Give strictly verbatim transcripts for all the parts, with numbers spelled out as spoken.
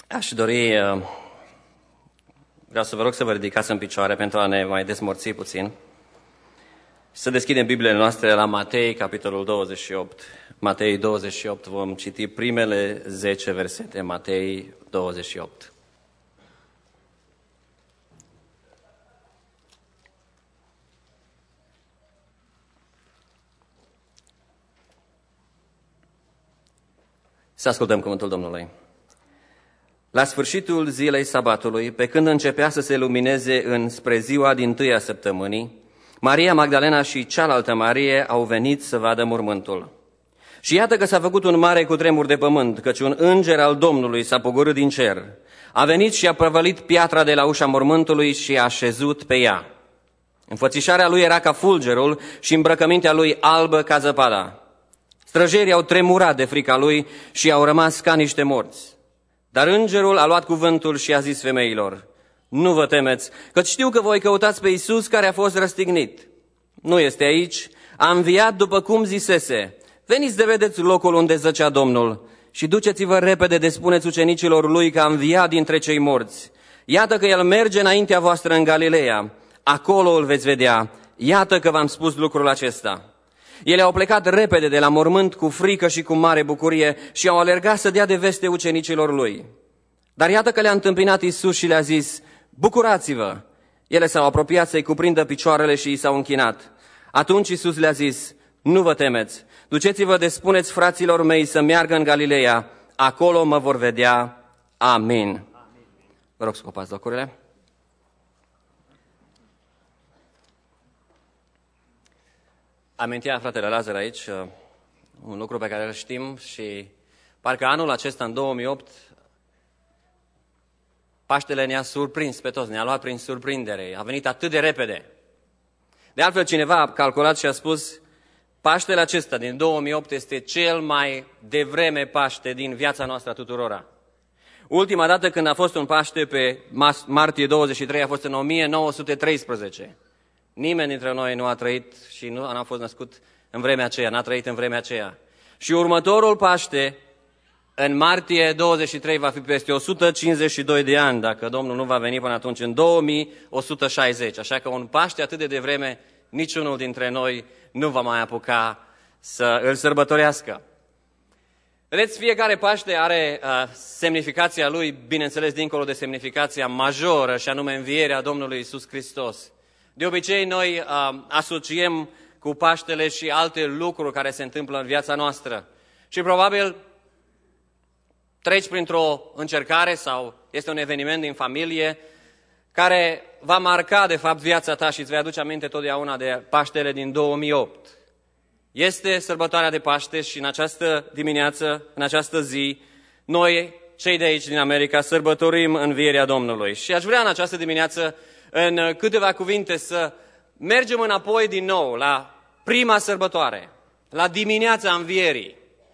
Aș dori, vreau să vă rog să vă ridicați în picioare pentru a ne mai desmorți puțin. Să deschidem Bibliile noastre la Matei, capitolul douăzeci și opt. Matei douăzeci și opt, vom citi primele zece versete, Matei douăzeci și opt. Să ascultăm cuvântul Domnului. La sfârșitul zilei sabatului, pe când începea să se lumineze înspre ziua dintâia săptămânii, Maria Magdalena și cealaltă Marie au venit să vadă mormântul. Și iată că s-a făcut un mare cutremur de pământ, căci un înger al Domnului s-a pogorât din cer. A venit și a prăvălit piatra de la ușa mormântului și a așezut pe ea. Înfățișarea lui era ca fulgerul și îmbrăcămintea lui albă ca zăpada. Străjerii au tremurat de frica lui și au rămas ca niște morți. Dar îngerul a luat cuvântul și a zis femeilor: nu vă temeți, căci știu că voi căutați pe Iisus care a fost răstignit. Nu este aici, a înviat după cum zisese. Veniți de vedeți locul unde zăcea Domnul și duceți-vă repede de spuneți ucenicilor lui că a înviat dintre cei morți. Iată că el merge înaintea voastră în Galileea, acolo îl veți vedea. Iată că v-am spus lucrul acesta. Ele au plecat repede de la mormânt cu frică și cu mare bucurie și au alergat să dea de veste ucenicilor lui. Dar iată că le-a întâmpinat Iisus și le-a zis: bucurați-vă! Ele s-au apropiat să-i cuprindă picioarele și i s-au închinat. Atunci Iisus le-a zis: nu vă temeți, duceți-vă de spuneți fraților mei să meargă în Galileea, acolo mă vor vedea. Amin. Vă rog să ocupați locurile. Amintea fratele Lazar aici un lucru pe care îl știm și parcă anul acesta, în două mii opt, Paștele ne-a surprins pe toți, ne-a luat prin surprindere, a venit atât de repede. De altfel, cineva a calculat și a spus: Paștele acesta din două mii opt este cel mai devreme Paște din viața noastră a tuturora. Ultima dată când a fost un Paște pe martie douăzeci și trei a fost în o mie nouă sute treisprezece. Nimeni dintre noi nu a trăit și nu a fost născut în vremea aceea, n-a trăit în vremea aceea. Și următorul Paște, în martie douăzeci și trei, va fi peste o sută cincizeci și doi de ani, dacă Domnul nu va veni până atunci, în două mii o sută șaizeci. Așa că un Paște atât de devreme, niciunul dintre noi nu va mai apuca să îl sărbătorească. Vedeți, fiecare Paște are uh, semnificația lui, bineînțeles, dincolo de semnificația majoră, și anume învierea Domnului Iisus Hristos. De obicei, noi uh, asociem cu Paștele și alte lucruri care se întâmplă în viața noastră. Și probabil treci printr-o încercare sau este un eveniment din familie care va marca, de fapt, viața ta și îți vei aduce aminte totdeauna de Paștele din două mii opt. Este sărbătoarea de Paște și în această dimineață, în această zi, noi, cei de aici din America, sărbătorim învierea Domnului. Și aș vrea în această dimineață, în câteva cuvinte, să mergem înapoi din nou la prima sărbătoare, la dimineața învierii,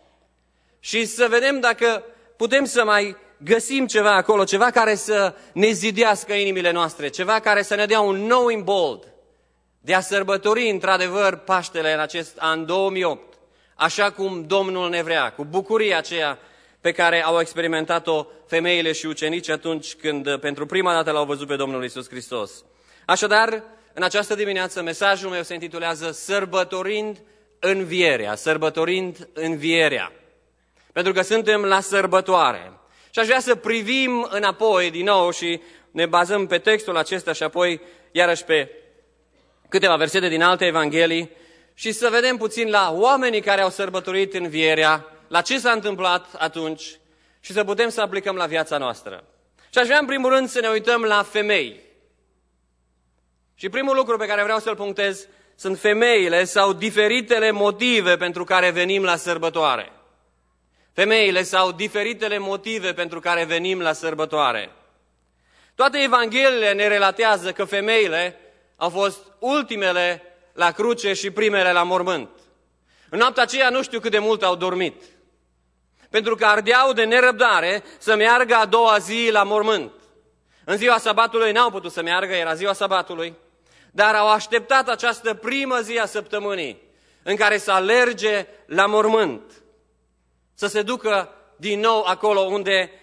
și să vedem dacă putem să mai găsim ceva acolo, ceva care să ne zidească inimile noastre, ceva care să ne dea un nou imbold de a sărbători într-adevăr Paștele în acest an două mii opt, așa cum Domnul ne vrea, cu bucuria aceea pe care au experimentat-o femeile și ucenici atunci când pentru prima dată l-au văzut pe Domnul Iisus Hristos. Așadar, în această dimineață, mesajul meu se intitulează Sărbătorind învierea, sărbătorind învierea. Pentru că suntem la sărbătoare. Și aș vrea să privim înapoi din nou și ne bazăm pe textul acesta și apoi iarăși pe câteva versete din alte evanghelii și să vedem puțin la oamenii care au sărbătorit învierea, la ce s-a întâmplat atunci și să putem să aplicăm la viața noastră. Și aș vrea în primul rând să ne uităm la femei. Și primul lucru pe care vreau să-l punctez sunt femeile sau diferitele motive pentru care venim la sărbătoare. Femeile sau diferitele motive pentru care venim la sărbătoare. Toate evangheliile ne relatează că femeile au fost ultimele la cruce și primele la mormânt. În noaptea aceea nu știu cât de mult au dormit, pentru că ardeau de nerăbdare să meargă a doua zi la mormânt. În ziua sabatului n-au putut să meargă, era ziua sabatului, dar au așteptat această primă zi a săptămânii în care să alerge la mormânt, să se ducă din nou acolo unde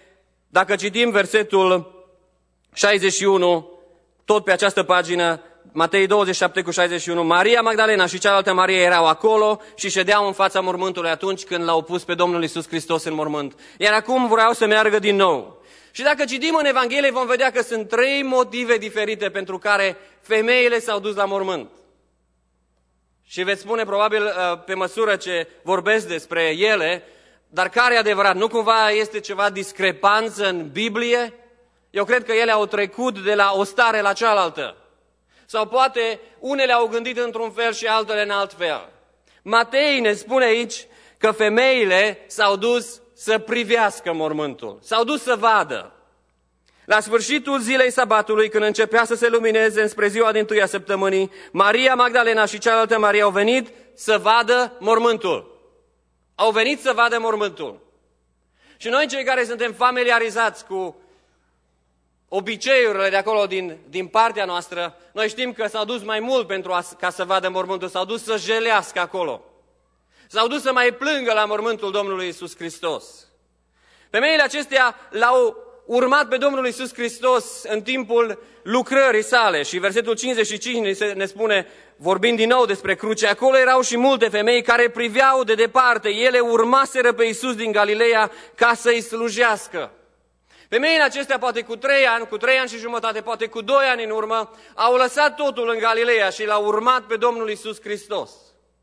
Dacă citim versetul șaizeci și unu, tot pe această pagină, Matei douăzeci și șapte cu șaizeci și unu, Maria Magdalena și cealaltă Maria erau acolo și ședeau în fața mormântului atunci când l-au pus pe Domnul Iisus Hristos în mormânt. Iar acum vreau să meargă din nou. Și dacă citim în Evanghelie vom vedea că sunt trei motive diferite pentru care femeile s-au dus la mormânt. Și veți spune probabil pe măsură ce vorbesc despre ele, dar care e adevărat? Nu cumva este ceva discrepanță în Biblie? Eu cred că ele au trecut de la o stare la cealaltă. Sau poate unele au gândit într-un fel și altele în alt fel. Matei ne spune aici că femeile s-au dus să privească mormântul, s-au dus să vadă. La sfârșitul zilei sabatului, când începea să se lumineze înspre ziua dintâia săptămânii, Maria Magdalena și cealaltă Maria au venit să vadă mormântul. Au venit să vadă mormântul. Și noi, cei care suntem familiarizați cu obiceiurile de acolo din, din partea noastră, noi știm că s-au dus mai mult pentru a, ca să vadă mormântul, s-au dus să jelească acolo. S-au dus să mai plângă la mormântul Domnului Iisus Hristos. Femeile acestea l-au urmat pe Domnul Iisus Hristos în timpul lucrării sale și versetul cincizeci și cinci ne spune, vorbind din nou despre cruce, acolo erau și multe femei care priveau de departe, ele urmaseră pe Iisus din Galileea ca să-i slujească. Femeile acestea, poate cu trei ani, cu trei ani și jumătate, poate cu doi ani în urmă, au lăsat totul în Galileea și l-au urmat pe Domnul Iisus Hristos.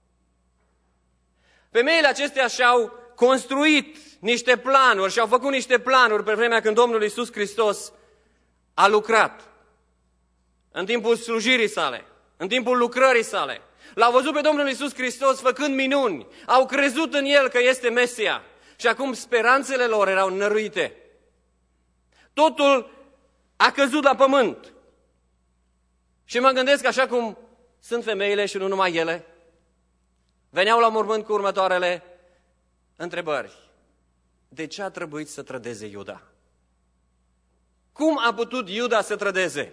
Femeile acestea și-au construit niște planuri și au făcut niște planuri pe vremea când Domnul Iisus Hristos a lucrat. În timpul slujirii sale, în timpul lucrării sale. L-au văzut pe Domnul Iisus Hristos făcând minuni, au crezut în El că este Mesia și acum speranțele lor erau năruite. Totul a căzut la pământ. Și mă gândesc așa cum sunt femeile și nu numai ele, veneau la mormânt cu următoarele întrebări. De ce a trebuit să trădeze Iuda? Cum a putut Iuda să trădeze?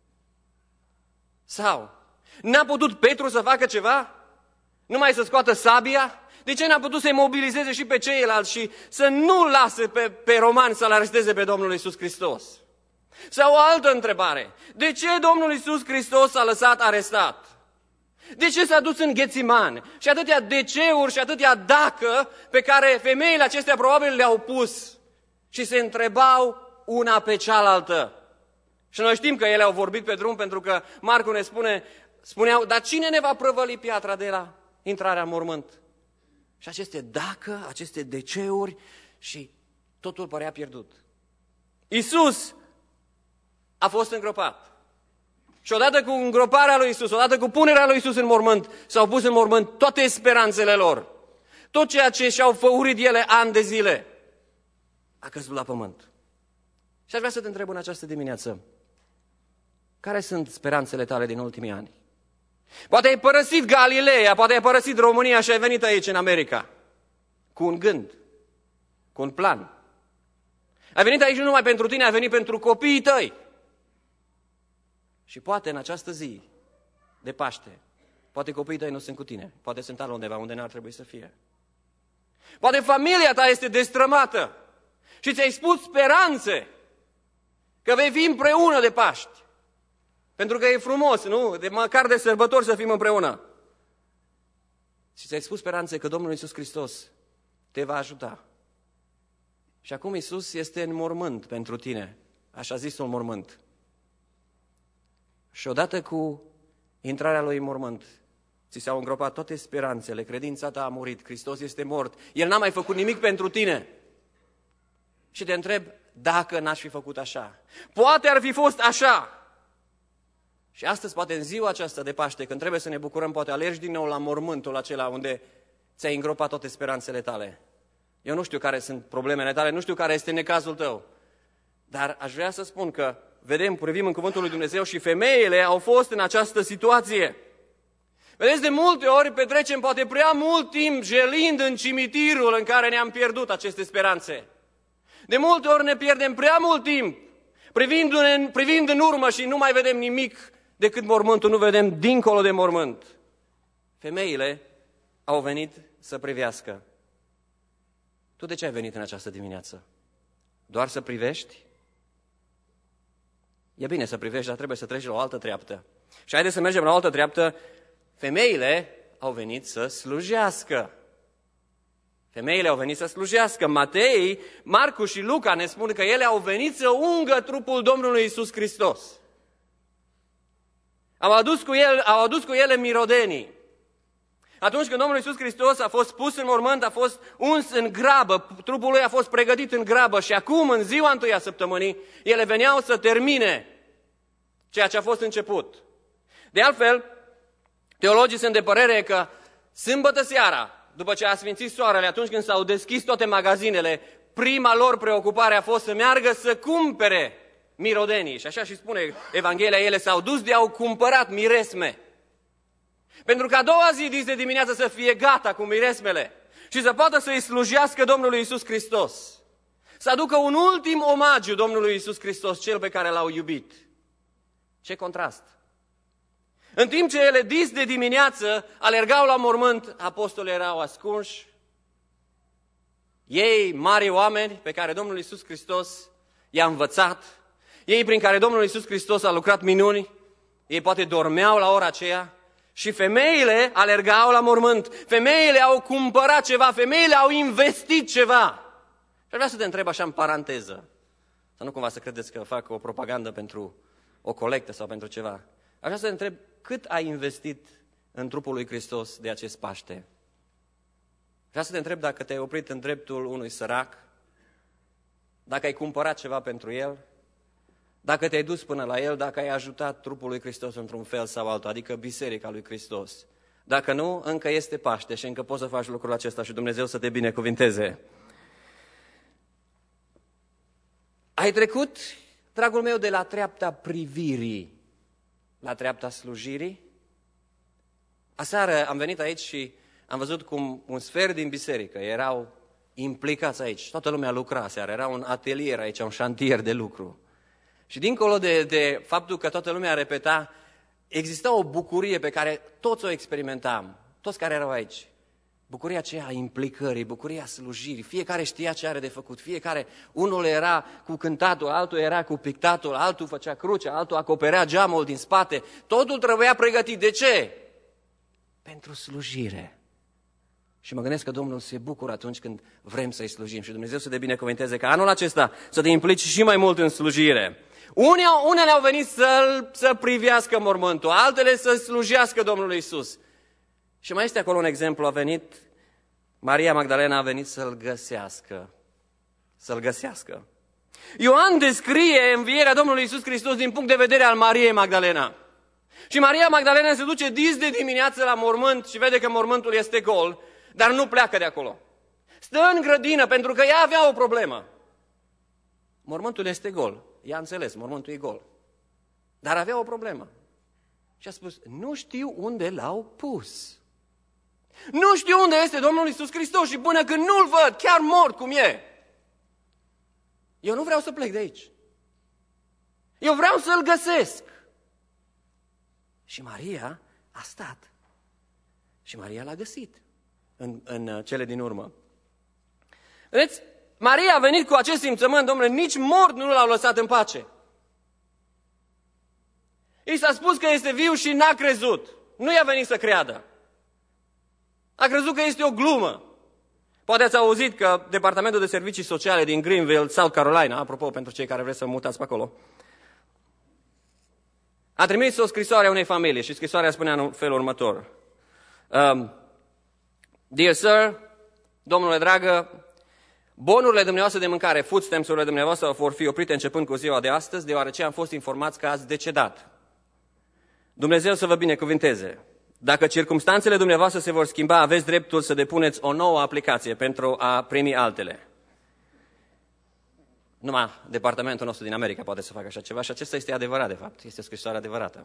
Sau, n-a putut Petru să facă ceva? Numai să scoată sabia? De ce n-a putut să-i mobilizeze și pe ceilalți și să nu lase pe, pe romani să-L aresteze pe Domnul Iisus Hristos? Sau o altă întrebare. De ce Domnul Iisus Hristos s-a lăsat arestat? De ce s-a dus în Ghețiman? Și atâtea de-ceuri și atâtea dacă pe care femeile acestea probabil le-au pus și se întrebau una pe cealaltă. Și noi știm că ele au vorbit pe drum pentru că Marcu ne spune, spuneau, dar cine ne va prăvăli piatra de la intrarea în mormânt? Și aceste dacă, aceste de-ceuri și totul părea pierdut. Iisus a fost îngropat. Și odată cu îngroparea lui Iisus, odată cu punerea lui Iisus în mormânt, s-au pus în mormânt toate speranțele lor. Tot ceea ce și-au făurit ele ani de zile a căzut la pământ. Și aș vrea să te întreb în această dimineață, care sunt speranțele tale din ultimii ani? Poate ai părăsit Galileea, poate ai părăsit România și ai venit aici în America cu un gând, cu un plan. Ai venit aici nu numai pentru tine, ai venit pentru copiii tăi. Și poate în această zi de Paște, poate copiii tăi nu sunt cu tine, poate sunt altundeva unde n-ar trebui să fie. Poate familia ta este destrămată și ți-ai spus speranțe că vei fi împreună de Paști. Pentru că e frumos, nu? De măcar de sărbători să fim împreună. Și ți-ai spus speranțe că Domnul Iisus Hristos te va ajuta. Și acum Iisus este în mormânt pentru tine, așa zisul mormânt. Și odată cu intrarea Lui în mormânt, ți s-au îngropat toate speranțele, credința ta a murit, Hristos este mort, El n-a mai făcut nimic pentru tine. Și te întreb, dacă n-aș fi făcut așa? Poate ar fi fost așa. Și astăzi, poate în ziua aceasta de Paște, când trebuie să ne bucurăm, poate alergi din nou la mormântul acela unde ți-ai îngropat toate speranțele tale. Eu nu știu care sunt problemele tale, nu știu care este necazul tău, dar aș vrea să spun că vedem, privim în Cuvântul lui Dumnezeu și femeile au fost în această situație. Vedeți, de multe ori petrecem poate prea mult timp jelind în cimitirul în care ne-am pierdut aceste speranțe. De multe ori ne pierdem prea mult timp privind în, privind în urmă și nu mai vedem nimic decât mormântul, nu vedem dincolo de mormânt. Femeile au venit să privească. Tu de ce ai venit în această dimineață? Doar să privești? E bine să privești, dar trebuie să treci la o altă treaptă. Și haideți să mergem la o altă treaptă. Femeile au venit să slujească. Femeile au venit să slujească. Matei, Marcu și Luca ne spun că ele au venit să ungă trupul Domnului Iisus Hristos. Au adus cu, el, au adus cu ele mirodenii. Atunci când Domnul Iisus Hristos a fost pus în mormânt, a fost uns în grabă, trupul lui a fost pregătit în grabă și acum, în ziua întâia săptămânii, ele veneau să termine ceea ce a fost început. De altfel, teologii sunt de părere că sâmbătă seara, după ce a sfințit soarele, atunci când s-au deschis toate magazinele, prima lor preocupare a fost să meargă să cumpere mirodenii. Și așa și spune Evanghelia, ele s-au dus de au cumpărat miresme. Pentru că a doua zi, dis de dimineață, să fie gata cu miresmele și să poată să-i slujească Domnului Iisus Hristos. Să aducă un ultim omagiu Domnului Iisus Hristos, cel pe care l-au iubit. Ce contrast! În timp ce ele dis de dimineață alergau la mormânt, apostolii erau ascunși. Ei, mari oameni pe care Domnul Iisus Hristos i-a învățat, ei prin care Domnul Iisus Hristos a lucrat minuni, ei poate dormeau la ora aceea și femeile alergau la mormânt, femeile au cumpărat ceva, femeile au investit ceva. Și aș vrea să te întreb așa în paranteză, să nu cumva să credeți că fac o propagandă pentru o colectă sau pentru ceva. Aș vrea să te întreb cât ai investit în trupul lui Hristos de acest Paște. Vreau să te întreb dacă te-ai oprit în dreptul unui sărac, dacă ai cumpărat ceva pentru el, dacă te-ai dus până la el, dacă ai ajutat trupul lui Hristos într-un fel sau altul, adică Biserica lui Hristos. Dacă nu, încă este Paște și încă poți să faci lucrul acesta și Dumnezeu să te binecuvinteze. Ai trecut, dragul meu, de la treapta privirii la treapta slujirii? Aseară am venit aici și am văzut cum un sfert din biserică erau implicați aici. Toată lumea lucra aseară, era un atelier aici, un șantier de lucru. Și dincolo de, de faptul că toată lumea repeta, exista o bucurie pe care toți o experimentam, toți care erau aici. Bucuria aceea a implicării, bucuria slujirii, fiecare știa ce are de făcut, fiecare, unul era cu cântatul, altul era cu pictatul, altul făcea crucea, altul acoperea geamul din spate, totul trebuia pregătit. De ce? Pentru slujire. Și mă gândesc că Domnul se bucură atunci când vrem să-i slujim și Dumnezeu să te binecuvânteze ca anul acesta să te implici și mai mult în slujire. Unii, unele au venit să, să privească mormântul, altele să slujească Domnului Iisus. Și mai este acolo un exemplu, a venit, Maria Magdalena a venit să-l găsească, să-l găsească. Ioan descrie învierea Domnului Iisus Hristos din punct de vedere al Mariei Magdalena. Și Maria Magdalena se duce dis de dimineață la mormânt și vede că mormântul este gol, dar nu pleacă de acolo. Stă în grădină pentru că ea avea o problemă. Mormântul este gol, ea a înțeles, mormântul e gol, dar avea o problemă. Și a spus, nu știu unde l-au pus. Nu știu unde este Domnul Iisus Hristos și până când nu-L văd, chiar mort cum e, eu nu vreau să plec de aici. Eu vreau să-L găsesc. Și Maria a stat. Și Maria l-a găsit în, în cele din urmă. Vedeți, Maria a venit cu acest simțământ, domnule, nici mort nu l-au lăsat în pace. I s-a spus că este viu și n-a crezut. Nu i-a venit să creadă. A crezut că este o glumă. Poate ați auzit că Departamentul de Servicii Sociale din Greenville, South Carolina, apropo, pentru cei care vreți să mutați pe acolo, a trimis o scrisoare a unei familii și scrisoarea spunea în felul următor. Um, Dear Sir, domnule dragă, bonurile dumneavoastră de mâncare, food stamps-urile dumneavoastră vor fi oprite începând cu ziua de astăzi, deoarece am fost informați că ați decedat. Dumnezeu să vă binecuvinteze. Dacă circumstanțele dumneavoastră se vor schimba, aveți dreptul să depuneți o nouă aplicație pentru a primi altele. Numai departamentul nostru din America poate să facă așa ceva și acesta este adevărat, de fapt. Este o scrisoare adevărată.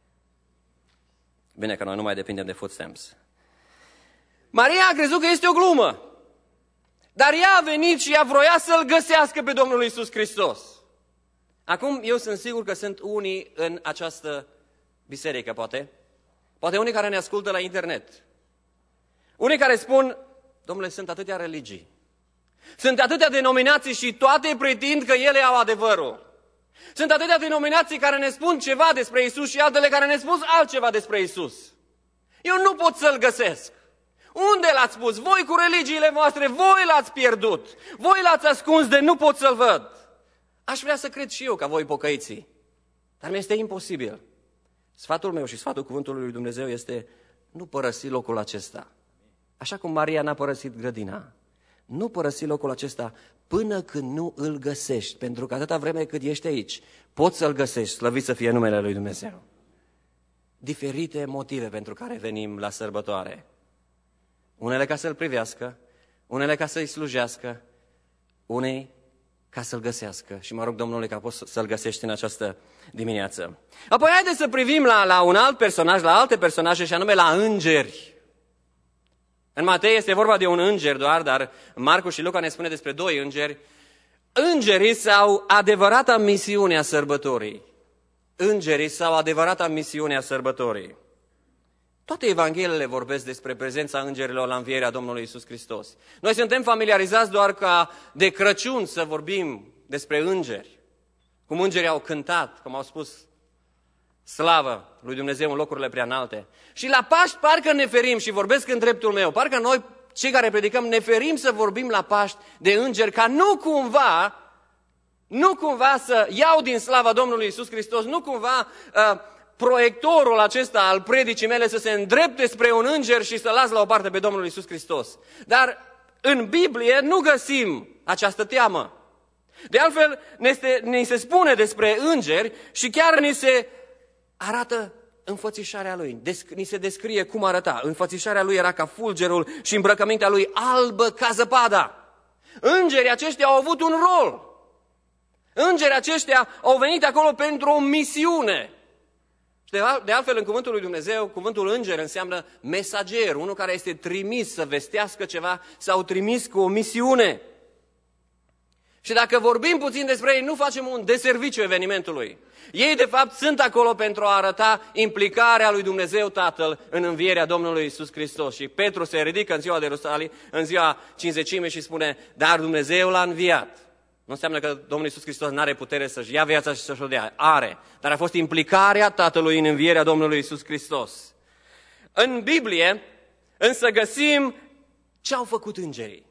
Bine că noi nu mai depindem de food stamps. Maria a crezut că este o glumă, dar ea a venit și ea vroia să-L găsească pe Domnul Iisus Hristos. Acum, eu sunt sigur că sunt unii în această biserică, poate, poate unii care ne ascultă la internet, unii care spun, domnule, sunt atâtea religii, Sunt atâtea denominații și toate pretind că ele au adevărul. Sunt atâtea denominații care ne spun ceva despre Isus și altele care ne spun altceva despre Isus. Eu nu pot să-L găsesc. Unde l-ați pus? Voi cu religiile voastre, voi l-ați pierdut. Voi l-ați ascuns de nu pot să-L văd. Aș vrea să cred și eu ca voi pocăiții. Dar mi-este imposibil. Sfatul meu și sfatul cuvântului lui Dumnezeu este: nu părăsi locul acesta. Așa cum Maria n-a părăsit grădina. Nu părăsi locul acesta până când nu îl găsești. Pentru că atâta vreme cât ești aici, poți să-L găsești, slăvit să fie numele lui Dumnezeu. Diferite motive pentru care venim la sărbătoare. Unele ca să-L privească, unele ca să-i slujească, unei ca să-L găsească. Și mă rog Domnului ca poți să-L găsești în această dimineață. Apoi haideți să privim la, la un alt personaj, la alte personaje, și anume la îngeri. În Matei este vorba de un înger doar, dar Marcu și Luca ne spune despre doi îngeri. Îngerii sau adevărata misiune a sărbătorii. Îngerii sau adevărata misiune a sărbătorii. Toate evangheliile vorbesc despre prezența îngerilor la învierea Domnului Iisus Hristos. Noi suntem familiarizați doar ca de Crăciun să vorbim despre îngeri. Cum îngerii au cântat, cum au spus slavă lui Dumnezeu în locurile prea înalte. Și la Paști parcă ne ferim, și vorbesc în dreptul meu, parcă noi, cei care predicăm, ne ferim să vorbim la Paști de îngeri, ca nu cumva, nu cumva să iau din slava Domnului Iisus Hristos, nu cumva uh, proiectorul acesta al predicii mele să se îndrepte spre un înger și să las la o parte pe Domnul Iisus Hristos. Dar în Biblie nu găsim această teamă. De altfel, ne, este, ne se spune despre îngeri și chiar ni se arată înfățișarea lui. Ni se descrie cum arăta. Înfățișarea lui era ca fulgerul și îmbrăcămintea lui albă ca zăpada. Îngerii aceștia au avut un rol. Îngerii aceștia au venit acolo pentru o misiune. De altfel, în cuvântul lui Dumnezeu, cuvântul înger înseamnă mesager, unul care este trimis să vestească ceva sau trimis cu o misiune. Și dacă vorbim puțin despre ei, nu facem un deserviciu evenimentului. Ei, de fapt, sunt acolo pentru a arăta implicarea lui Dumnezeu Tatăl în învierea Domnului Iisus Hristos. Și Petru se ridică în ziua de Ierusalim, în ziua Cincizecimii și spune: dar Dumnezeu l-a înviat. Nu înseamnă că Domnul Iisus Hristos nu are putere să-și ia viața și să-și o dea. Are. Dar a fost implicarea Tatălui în învierea Domnului Iisus Hristos. În Biblie, însă, găsim ce au făcut îngerii.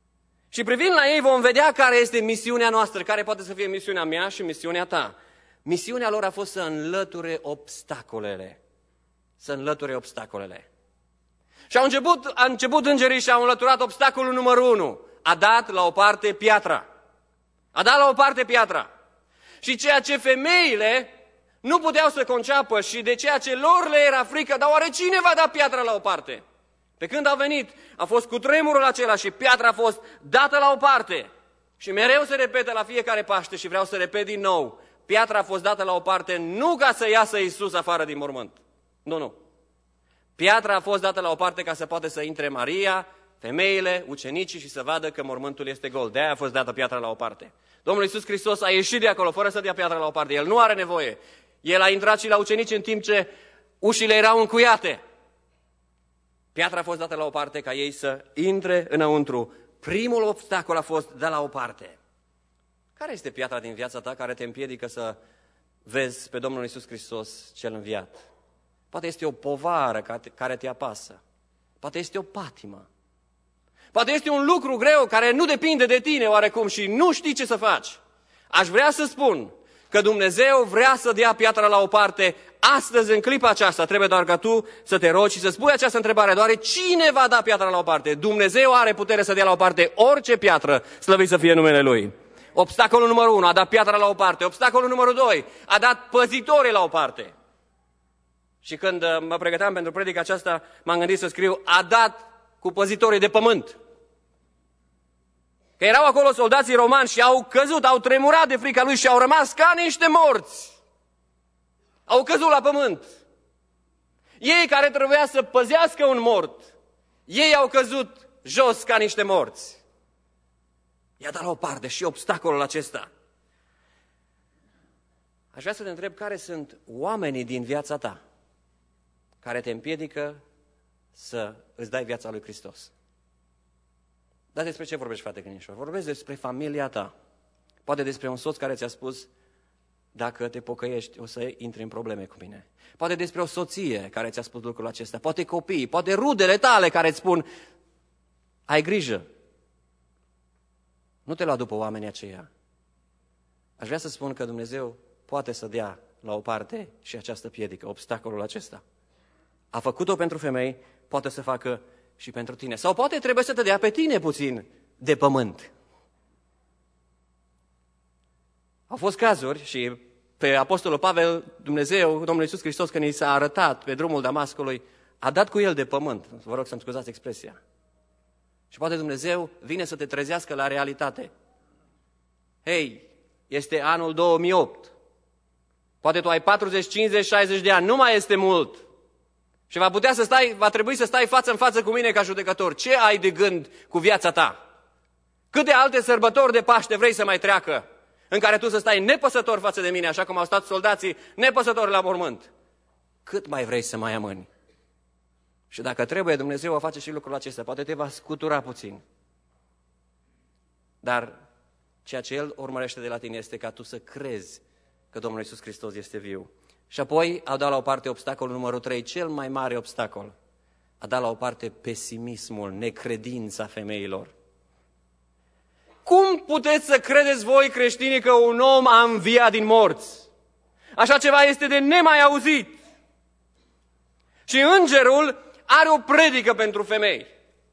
Și privind la ei vom vedea care este misiunea noastră, care poate să fie misiunea mea și misiunea ta. Misiunea lor a fost să înlăture obstacolele. Să înlăture obstacolele. Și au început, a început îngerii și au înlăturat obstacolul numărul unu. A dat la o parte piatra. A dat la o parte piatra. Și ceea ce femeile nu puteau să conceapă și de ceea ce lor le era frică, dar oare cine va da piatra la o parte? Pe când a venit, a fost cutremurul acela și piatra a fost dată la o parte. Și mereu se repete la fiecare Paște și vreau să repet din nou. Piatra a fost dată la o parte nu ca să iasă Iisus afară din mormânt. Nu, nu. Piatra a fost dată la o parte ca să poată să intre Maria, femeile, ucenicii și să vadă că mormântul este gol. De-aia a fost dată piatra la o parte. Domnul Iisus Hristos a ieșit de acolo fără să dea piatra la o parte. El nu are nevoie. El a intrat și la ucenici în timp ce ușile erau încuiate. Piatra a fost dată la o parte ca ei să intre înăuntru. Primul obstacol a fost dat la o parte. Care este piatra din viața ta care te împiedică să vezi pe Domnul Iisus Hristos cel înviat? Poate este o povară care te apasă. Poate este o patimă. Poate este un lucru greu care nu depinde de tine oarecum și nu știi ce să faci. Aș vrea să spun că Dumnezeu vrea să dea piatra la o parte astăzi, în clipa aceasta. Trebuie doar ca tu să te rogi și să spui această întrebare. Doar cine va da piatra la o parte? Dumnezeu are putere să dea la o parte orice piatră, slăvit să fie numele Lui. Obstacolul numărul unu, a dat piatra la o parte. Obstacolul numărul doi, a dat păzitorii la o parte. Și când mă pregăteam pentru predica aceasta, m-am gândit să scriu: a dat cu păzitorii de pământ. Că erau acolo soldații romani și au căzut, au tremurat de frica lui și au rămas ca niște morți. Au căzut la pământ. Ei care trebuia să păzească un mort, ei au căzut jos ca niște morți. I-a dat la o parte și obstacolul acesta. Aș vrea să te întreb care sunt oamenii din viața ta care te împiedică să îți dai viața lui Hristos. Dar despre ce vorbești, frate Crinișor? Vorbești despre familia ta. Poate despre un soț care ți-a spus, dacă te pocăiești, o să intri în probleme cu mine. Poate despre o soție care ți-a spus lucrul acesta. Poate copii, poate rudele tale care îți spun, ai grijă. Nu te lua după oamenii aceia. Aș vrea să spun că Dumnezeu poate să dea la o parte și această piedică, obstacolul acesta. A făcut-o pentru femei, poate să facă și pentru tine. Sau poate trebuie să te dea pe tine puțin de pământ. Au fost cazuri și pe Apostolul Pavel, Dumnezeu, Domnul Iisus Hristos, când i s-a arătat pe drumul Damascului, a dat cu el de pământ. Vă rog să-mi scuzați expresia. Și poate Dumnezeu vine să te trezească la realitate. Hei, este anul două mii opt. Poate tu ai patruzeci, cincizeci, șaizeci de ani, nu mai este mult. Și va putea să stai, va trebui să stai față în față cu mine ca judecător. Ce ai de gând cu viața ta? Câte alte sărbători de Paște vrei să mai treacă? În care tu să stai nepăsător față de mine, așa cum au stat soldații nepăsători la mormânt. Cât mai vrei să mai amâni? Și dacă trebuie, Dumnezeu va face și lucrul acesta. Poate te va scutura puțin. Dar ceea ce El urmărește de la tine este ca tu să crezi că Domnul Iisus Hristos este viu. Și apoi a dat la o parte obstacolul numărul trei, cel mai mare obstacol. A dat la o parte pesimismul, necredința femeilor. Cum puteți să credeți voi, creștinii, că un om a înviat din morți? Așa ceva este de nemai auzit. Și îngerul are o predică pentru femei.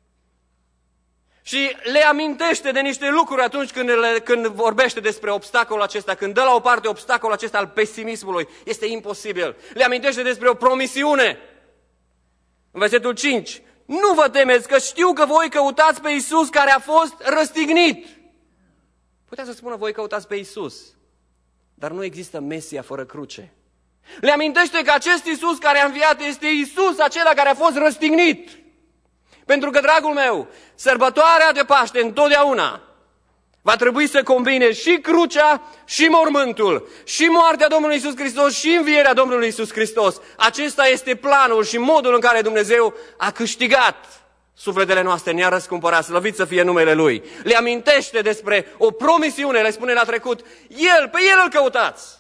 Și le amintește de niște lucruri atunci când, le, când vorbește despre obstacolul acesta, când dă la o parte obstacolul acesta al pesimismului. Este imposibil. Le amintește despre o promisiune. În versetul cinci. Nu vă temeți, că știu că voi căutați pe Iisus care a fost răstignit. Putea să spună, voi căutați pe Iisus, dar nu există Mesia fără cruce. Le amintește că acest Iisus care a înviat este Iisus acela care a fost răstignit. Pentru că, dragul meu, sărbătoarea de Paște întotdeauna va trebui să combine și crucea, și mormântul, și moartea Domnului Iisus Hristos, și învierea Domnului Iisus Hristos. Acesta este planul și modul în care Dumnezeu a câștigat sufletele noastre, ne-a răscumpărat, slăvit să fie numele Lui. Le amintește despre o promisiune, le spune la trecut, El, pe El îl căutați.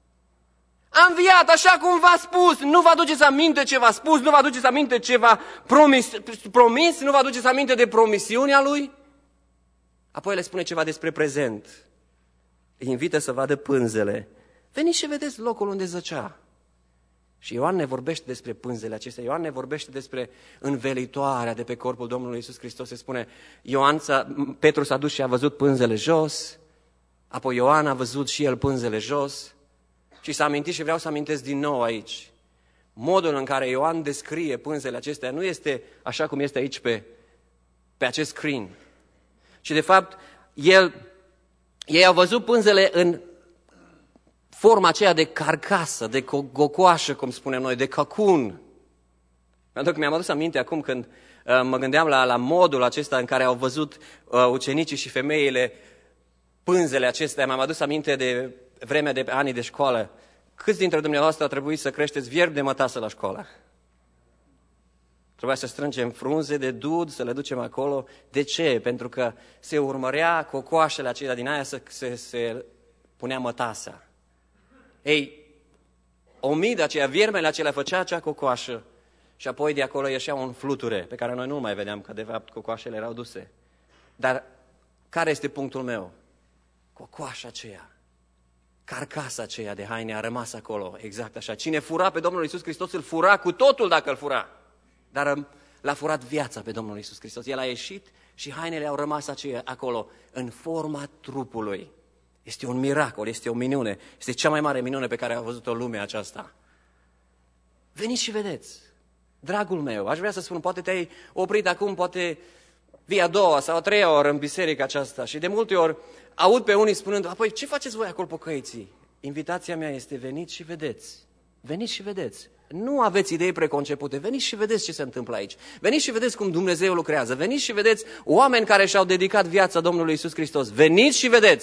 A înviat așa cum v-a spus, nu vă aduceți aminte ce v-a spus, nu vă aduceți aminte ce v-a promis, promis, nu vă aduceți aminte de promisiunea Lui? Apoi le spune ceva despre prezent. Îi invită să vadă pânzele. Veniți și vedeți locul unde zăcea. Și Ioan ne vorbește despre pânzele acestea, Ioan ne vorbește despre învelitoarea de pe corpul Domnului Iisus Hristos. Se spune, Ioan s-a, Petru s-a dus și a văzut pânzele jos, apoi Ioan a văzut și el pânzele jos și s-a amintit și vreau să amintesc din nou aici. Modul în care Ioan descrie pânzele acestea nu este așa cum este aici pe, pe acest screen. Și de fapt, el, ei au văzut pânzele în forma aceea de carcasă, de gocoașă, cum spunem noi, de cacun. Mi-am adus aminte acum când uh, mă gândeam la, la modul acesta în care au văzut uh, ucenicii și femeile pânzele acestea. Mi-am adus aminte de vremea de anii de școală. Câți dintre dumneavoastră a trebuit să creșteți vierbi de mătasă la școală? Trebuia să strângem frunze de dud, să le ducem acolo. De ce? Pentru că se urmărea cocoașele acelea din aia să se, se punea mătasa. Ei, omida aceea, viermele acelea făcea acea cocoașă și apoi de acolo ieșea un fluture pe care noi nu mai vedeam, că de fapt cocoașele erau duse. Dar care este punctul meu? Cocoașa aceea, carcasa aceea de haine a rămas acolo, exact așa. Cine fura pe Domnul Iisus Hristos îl fura cu totul dacă îl fura. Dar l-a furat viața pe Domnul Iisus Hristos. El a ieșit și hainele au rămas aceea acolo, în forma trupului. Este un miracol, este o minune, este cea mai mare minune pe care a văzut-o lumea aceasta. Veniți și vedeți, dragul meu, aș vrea să spun, poate te-ai oprit acum, poate vii a doua sau a treia oră în biserica aceasta și de multe ori aud pe unii spunând, apoi ce faceți voi acolo, pocăiții? Invitația mea este veniți și vedeți, veniți și vedeți. Nu aveți idei preconcepute, veniți și vedeți ce se întâmplă aici. Veniți și vedeți cum Dumnezeu lucrează, veniți și vedeți oameni care și-au dedicat viața Domnului Iisus Hristos, veniți și vedeți.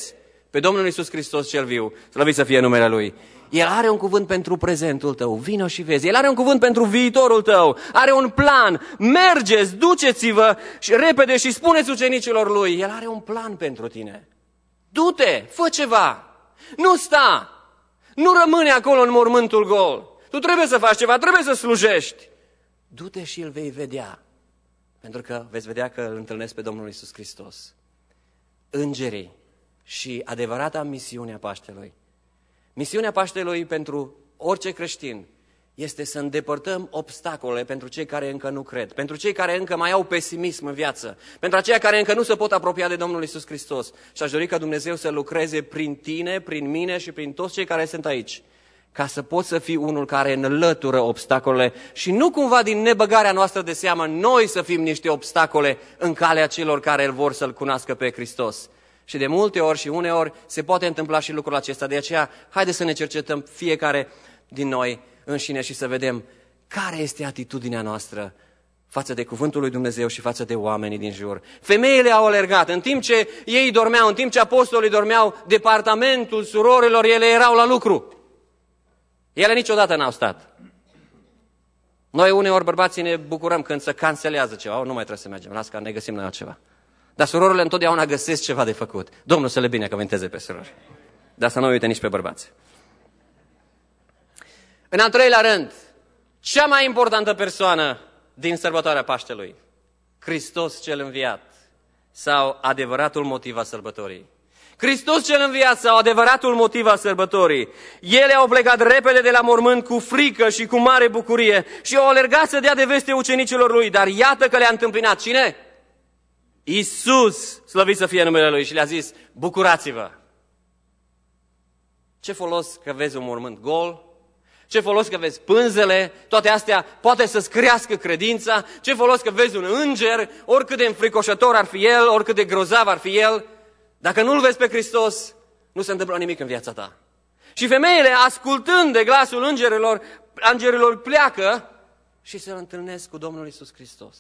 pe Domnul Iisus Hristos cel viu, slăvit să fie numele Lui. El are un cuvânt pentru prezentul tău, vino și vezi. El are un cuvânt pentru viitorul tău, are un plan. Mergeți, duceți-vă și repede și spuneți ucenicilor Lui. El are un plan pentru tine. Du-te, fă ceva, nu sta, nu rămâne acolo în mormântul gol. Tu trebuie să faci ceva, trebuie să slujești. Du-te și îl vei vedea, pentru că veți vedea că îl întâlnesc pe Domnul Iisus Hristos. Îngerii și adevărata misiune a Paștelui. Misiunea Paștelui pentru orice creștin este să îndepărtăm obstacole pentru cei care încă nu cred, pentru cei care încă mai au pesimism în viață, pentru aceia care încă nu se pot apropia de Domnul Iisus Hristos. Și aș dori ca Dumnezeu să lucreze prin tine, prin mine și prin toți cei care sunt aici, ca să poți să fii unul care înlătură obstacolele și nu cumva din nebăgarea noastră de seamă noi să fim niște obstacole în calea celor care îl vor să-L cunoască pe Hristos. Și de multe ori și uneori se poate întâmpla și lucrul acesta. De aceea, haide să ne cercetăm fiecare din noi înșine și să vedem care este atitudinea noastră față de cuvântul lui Dumnezeu și față de oamenii din jur. Femeile au alergat, în timp ce ei dormeau, în timp ce apostolii dormeau, departamentul surorilor, ele erau la lucru. Ele niciodată n-au stat. Noi uneori bărbații ne bucurăm când se cancelează ceva. Oh, nu mai trebuie să mergem, las că ne găsim noi altceva. Dar surorile întotdeauna găsesc ceva de făcut. Domnul să le binecuvânteze pe surori. Dar să nu uite nici pe bărbați. În al treilea rând, cea mai importantă persoană din sărbătoarea Paștelui, Hristos cel înviat sau adevăratul motiv al sărbătorii. Hristos cel înviat sau adevăratul motiv al sărbătorii. Ele au plecat repede de la mormânt cu frică și cu mare bucurie și au alergat să dea de veste ucenicilor lui, dar iată că le-a întâmpinat cine? Iisus, slăvit să fie numele Lui, și le-a zis, bucurați-vă. Ce folos că vezi un mormânt gol? Ce folos că vezi pânzele? Toate astea poate să-ți crească credința. Ce folos că vezi un înger, oricât de înfricoșător ar fi el, oricât de grozav ar fi el. Dacă nu-L vezi pe Hristos, nu se întâmplă nimic în viața ta. Și femeile, ascultând de glasul îngerilor, îngerilor pleacă și se întâlnesc cu Domnul Iisus Hristos.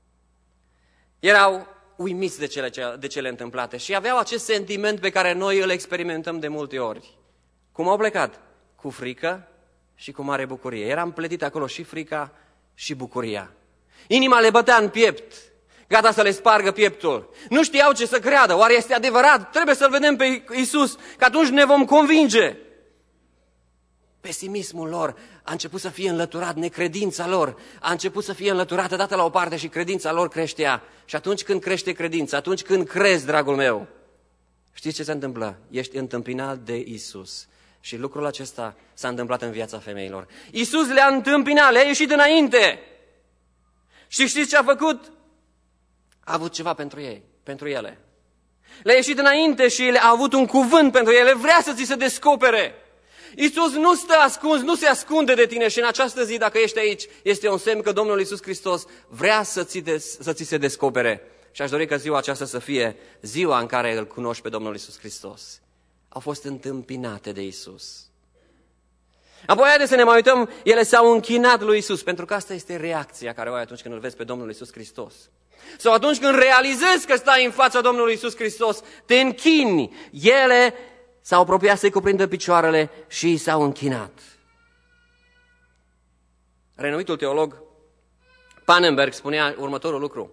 Erau uimiți de cele, de cele întâmplate și aveau acest sentiment pe care noi îl experimentăm de multe ori. Cum au plecat? Cu frică și cu mare bucurie. Era împletită acolo și frica și bucuria. Inima le bătea în piept, gata să le spargă pieptul. Nu știau ce să creadă. Oare este adevărat? Trebuie să-L vedem pe Iisus, că atunci ne vom convinge. Pesimismul lor a început să fie înlăturat, necredința lor a început să fie înlăturată, dată la o parte și credința lor creștea. Și atunci când crește credința, atunci când crezi, dragul meu, știți ce se întâmplă? Ești întâmpinat de Iisus. Și lucrul acesta s-a întâmplat în viața femeilor. Iisus le-a întâmpinat, le-a ieșit înainte. Și știți ce a făcut? A avut ceva pentru ei, pentru ele. Le-a ieșit înainte și a avut un cuvânt pentru ele, vrea să ți se descopere. Iisus nu stă ascuns, nu se ascunde de tine și în această zi, dacă ești aici, este un semn că Domnul Iisus Hristos vrea să ți, des, să ți se descopere. Și aș dori ca ziua aceasta să fie ziua în care îl cunoști pe Domnul Iisus Hristos. Au fost întâmpinate de Iisus. Apoi, haideți să ne mai uităm, ele s-au închinat lui Iisus, pentru că asta este reacția care o ai atunci când îl vezi pe Domnul Iisus Hristos. Sau atunci când realizezi că stai în fața Domnului Iisus Hristos, te închini. Ele s-au apropiat să-i cuprindă picioarele și s-au închinat. Renumitul teolog Pannenberg spunea următorul lucru.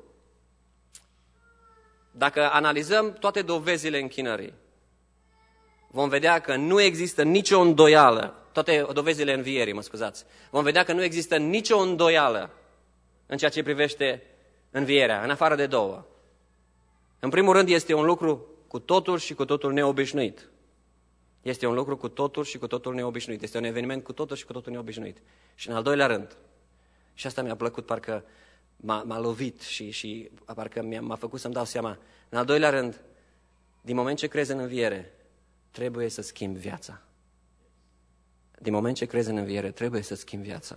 Dacă analizăm toate dovezile închinării, vom vedea că nu există nicio îndoială, toate dovezile învierii, mă scuzați, vom vedea că nu există nicio îndoială în ceea ce privește învierea, în afară de două. În primul rând este un lucru cu totul și cu totul neobișnuit. Este un lucru cu totul și cu totul neobișnuit. Este un eveniment cu totul și cu totul neobișnuit. Și în al doilea rând, și asta mi-a plăcut, parcă m-a, m-a lovit și, și parcă m-a, m-a făcut să-mi dau seama, în al doilea rând, din moment ce crezi în înviere, trebuie să schimbi viața. Din moment ce crezi în înviere, trebuie să schimbi viața.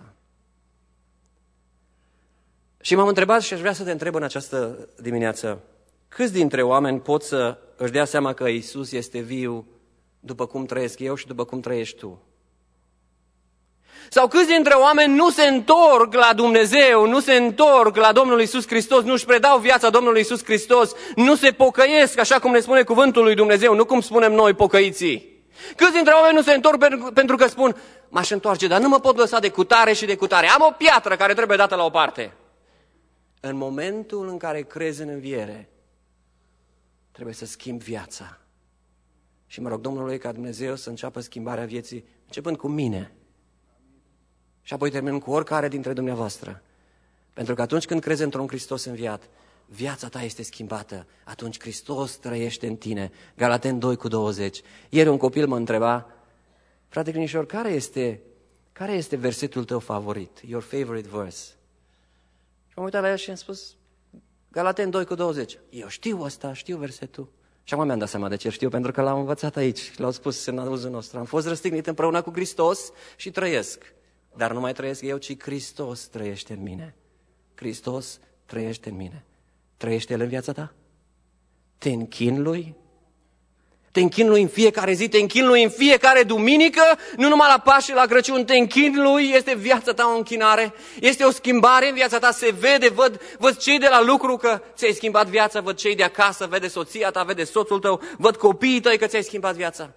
Și m-am întrebat și aș vrea să te întreb în această dimineață, câți dintre oameni pot să își dea seama că Iisus este viu după cum trăiesc eu și după cum trăiești tu? Sau câți dintre oameni nu se întorc la Dumnezeu, nu se întorc la Domnul Iisus Hristos, nu își predau viața Domnului Iisus Hristos, nu se pocăiesc, așa cum ne spune cuvântul lui Dumnezeu, nu cum spunem noi pocăiții. Câți dintre oameni nu se întorc pentru, pentru că spun, m-aș întoarce, dar nu mă pot lăsa de cutare și de cutare, am o piatră care trebuie dată la o parte. În momentul în care crezi în înviere, trebuie să schimbi viața. Și mă rog Domnului ca Dumnezeu să înceapă schimbarea vieții, începând cu mine. Și apoi terminăm cu oricare dintre dumneavoastră. Pentru că atunci când crezi într-un Hristos înviat, viața ta este schimbată. Atunci Hristos trăiește în tine. Galateni doi cu douăzeci. Ieri un copil mă întreba, frate Crinișor, care este, care este versetul tău favorit? Your favorite verse? Și m-am uitat la el și am spus, Galateni doi cu douăzeci. Eu știu ăsta, știu versetul. Și acum mi-am dat seama de ce știu, pentru că l-am învățat aici, l-au spus în auzul nostru. Am fost răstignit împreună cu Hristos și trăiesc. Dar nu mai trăiesc eu, ci Hristos trăiește în mine. Hristos trăiește în mine. Trăiește El în viața ta? Te închin Lui? Te închin Lui în fiecare zi, te închin Lui în fiecare duminică, nu numai la Paște, la Crăciun, te închin Lui, este viața ta o închinare, este o schimbare în viața ta, se vede, văd, văd cei de la lucru că ți-ai schimbat viața, văd cei de acasă, vede soția ta, vede soțul tău, văd copiii tăi că ți-ai schimbat viața.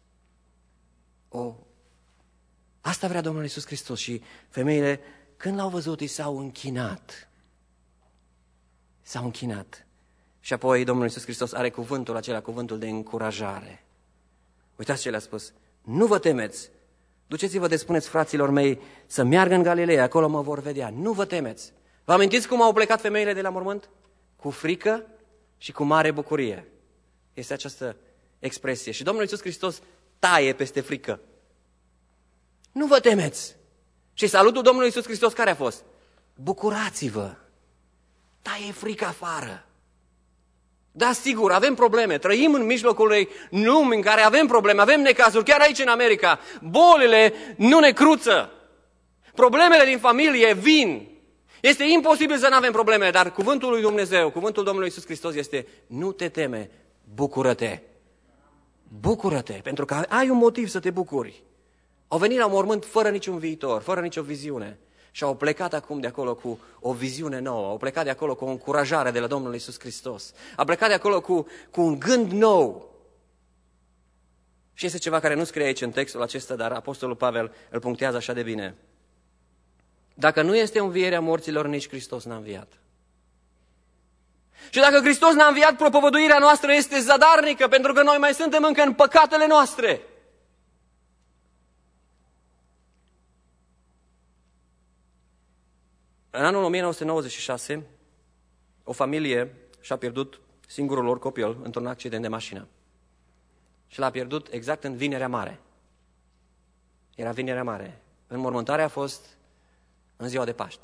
O, asta vrea Domnul Iisus Hristos și femeile, când l-au văzut, i s-au închinat. S-au închinat. Și apoi Domnul Iisus Hristos are cuvântul acela, cuvântul de încurajare. Uitați ce le-a spus. Nu vă temeți. Duceți-vă de spuneți fraților mei să meargă în Galileea, acolo mă vor vedea. Nu vă temeți. Vă amintiți cum au plecat femeile de la mormânt? Cu frică și cu mare bucurie. Este această expresie. Și Domnul Iisus Hristos taie peste frică. Nu vă temeți. Și salutul Domnului Iisus Hristos care a fost? Bucurați-vă. Taie frica afară. Da, sigur, avem probleme, trăim în mijlocul unei lumi în care avem probleme, avem necazuri, chiar aici în America, bolile nu ne cruță, problemele din familie vin, este imposibil să nu avem probleme, dar cuvântul lui Dumnezeu, cuvântul Domnului Iisus Hristos este, nu te teme, bucură-te, bucură-te, pentru că ai un motiv să te bucuri. Au venit la mormânt fără niciun viitor, fără nicio viziune. Și au plecat acum de acolo cu o viziune nouă, au plecat de acolo cu o încurajare de la Domnul Iisus Hristos, au plecat de acolo cu, cu un gând nou. Și este ceva care nu scrie aici în textul acesta, dar Apostolul Pavel îl punctează așa de bine. Dacă nu este învierea morților, nici Hristos n-a înviat. Și dacă Hristos n-a înviat, propovăduirea noastră este zadarnică, pentru că noi mai suntem încă în păcatele noastre. În anul o mie nouă sute nouăzeci și șase, o familie și-a pierdut singurul lor copil într-un accident de mașină. Și l-a pierdut exact în Vinerea Mare. Era Vinerea Mare. Înmormântarea a fost în ziua de Paște.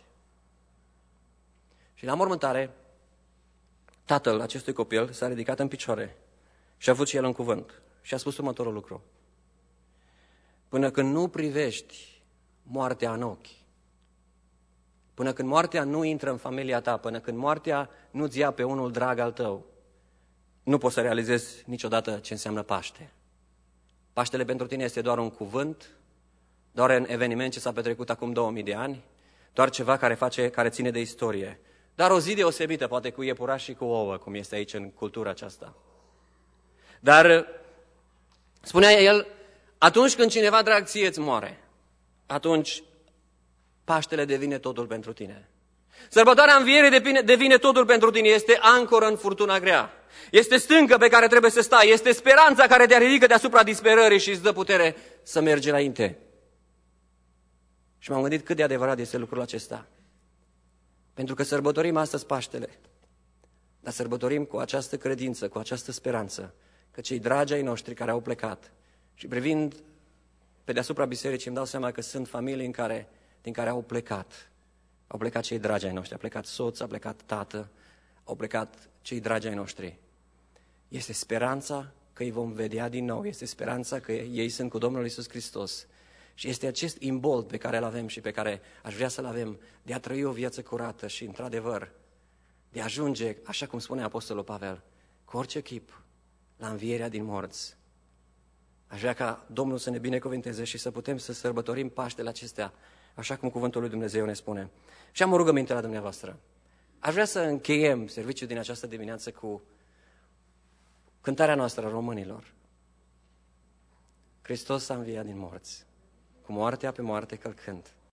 Și la înmormântare, tatăl acestui copil s-a ridicat în picioare și a avut și el un cuvânt. Și a spus următorul lucru. Până când nu privești moartea în ochi, până când moartea nu intră în familia ta, până când moartea nu-ți ia pe unul drag al tău, nu poți să realizezi niciodată ce înseamnă Paște. Paștele pentru tine este doar un cuvânt, doar un eveniment ce s-a petrecut acum două mii de ani, doar ceva care, face, care ține de istorie. Dar o zi deosebită, poate cu iepuraș și cu ouă, cum este aici în cultura aceasta. Dar, spunea el, atunci când cineva drag ție îți moare, atunci Paștele devine totul pentru tine. Sărbătoarea învierii devine, devine totul pentru tine. Este ancoră în furtuna grea. Este stâncă pe care trebuie să stai. Este speranța care te ridică deasupra disperării și îți dă putere să mergi înainte. Și m-am gândit cât de adevărat este lucrul acesta. Pentru că sărbătorim astăzi Paștele. Dar sărbătorim cu această credință, cu această speranță, că cei dragi ai noștri care au plecat, și privind pe deasupra bisericii îmi dau seama că sunt familii în care din care au plecat. Au plecat cei dragi ai noștri, a plecat soț, a plecat tată, au plecat cei dragi ai noștri. Este speranța că îi vom vedea din nou, este speranța că ei sunt cu Domnul Iisus Hristos. Și este acest imbold pe care îl avem și pe care aș vrea să-l avem, de a trăi o viață curată și, într-adevăr, de a ajunge, așa cum spune Apostolul Pavel, cu orice chip, la învierea din morți. Aș vrea ca Domnul să ne binecuvânteze și să putem să sărbătorim Paștele acestea, așa cum cuvântul lui Dumnezeu ne spune. Și am o rugăminte la dumneavoastră. Aș vrea să încheiem serviciul din această dimineață cu cântarea noastră a românilor. Hristos a înviat din morți, cu moartea pe moarte călcând.